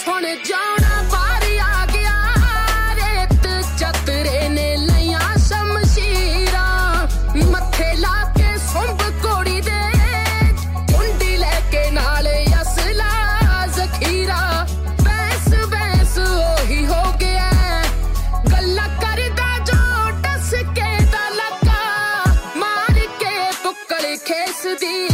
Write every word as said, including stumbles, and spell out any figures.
ਹੁਣ ਜਾਣਾ ਬਾਰੀ ਆ ਗਿਆ ਰੇਤ ਚਤਰੇ ਨੇ ਲਈਆਂ ਸ਼ਮਸ਼ੀਰਾਂ ਮੱਥੇ ਲਾ ਕੇ ਸੁੰਭ ਕੋੜੀ ਦੇ ਕੁੰਡੀ ਲੈ ਕੇ ਨਾਲ ਅਸਲਾ ਜ਼ਖੀਰਾ ਬੈਸ ਬੈਸ ਉਹੀ ਹੋ ਗਿਆ ਗੱਲਾਂ ਕਰਦਾ ਜੋ ਟਸ ਕੇ ਦਾ ਲੱਗਾ ਮਾਰ ਕੇ ਬੁੱਕਲ ਖੇਸਦੀ